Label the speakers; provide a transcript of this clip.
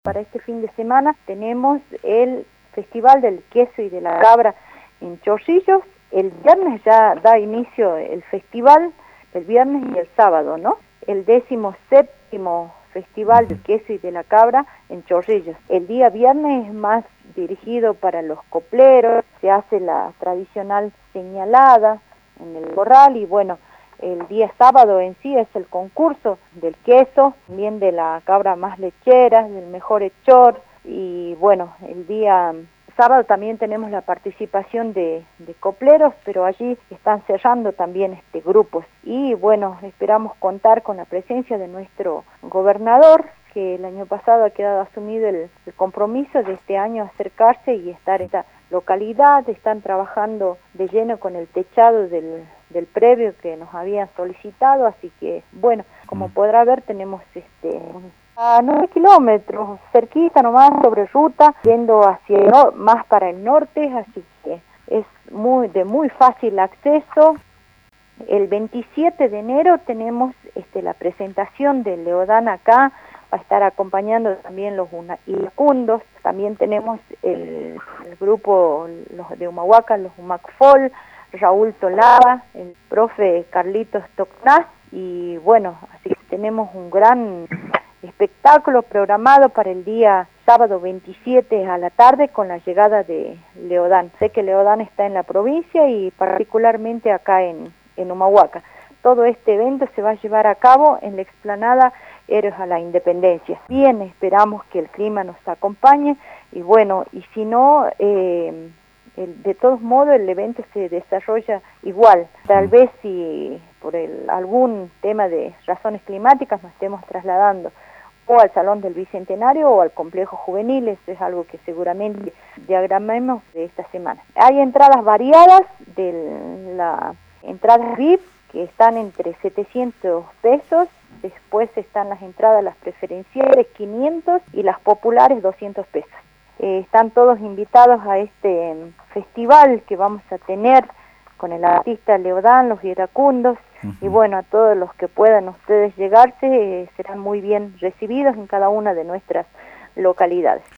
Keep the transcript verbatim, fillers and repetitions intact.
Speaker 1: Para este fin de semana tenemos el Festival del Queso y de la Cabra en Chorrillos. El viernes ya da inicio el festival, el viernes y el sábado, ¿no? El décimo séptimo Festival del Queso y de la Cabra en Chorrillos. El día viernes es más dirigido para los copleros, se hace la tradicional señalada en el corral y bueno, el día sábado en sí es el concurso del queso, también de la cabra más lechera, del mejor hechor, y bueno, el día sábado también tenemos la participación de, de copleros, pero allí están cerrando también este grupos, y bueno, esperamos contar con la presencia de nuestro gobernador, que el año pasado ha quedado asumido el, el compromiso de este año acercarse y estar en esta localidad. Están trabajando de lleno con el techado del, del previo que nos habían solicitado, así que bueno, como podrá ver tenemos este a nueve kilómetros, cerquita nomás sobre ruta, yendo hacia el no, más para el norte, así que es muy de muy fácil acceso. El veintisiete de enero tenemos este la presentación de Leodán acá, va a estar acompañando también los iracundos, también tenemos el, el grupo los de Humahuaca, los Humacfol, Raúl Tolaba, el profe Carlitos Tocnaz, y bueno, así que tenemos un gran espectáculo programado para el día sábado veintisiete a la tarde con la llegada de Leodán. Sé que Leodán está en la provincia y particularmente acá en, en Humahuaca. Todo este evento se va a llevar a cabo en la explanada Héroes a la Independencia. Bien, esperamos que el clima nos acompañe y bueno, y si no, eh, el, de todos modos el evento se desarrolla igual. Tal vez si por el, algún tema de razones climáticas nos estemos trasladando o al Salón del Bicentenario o al Complejo Juvenil, eso es algo que seguramente diagramemos de esta semana. Hay entradas variadas de la entrada V I P que están entre setecientos pesos, después están las entradas, las preferenciales quinientos y las populares doscientos pesos. Eh, están todos invitados a este um, festival que vamos a tener con el artista Leodán, los iracundos, uh-huh. Y bueno, a todos los que puedan ustedes llegarse, eh, serán muy bien recibidos en cada una de nuestras localidades.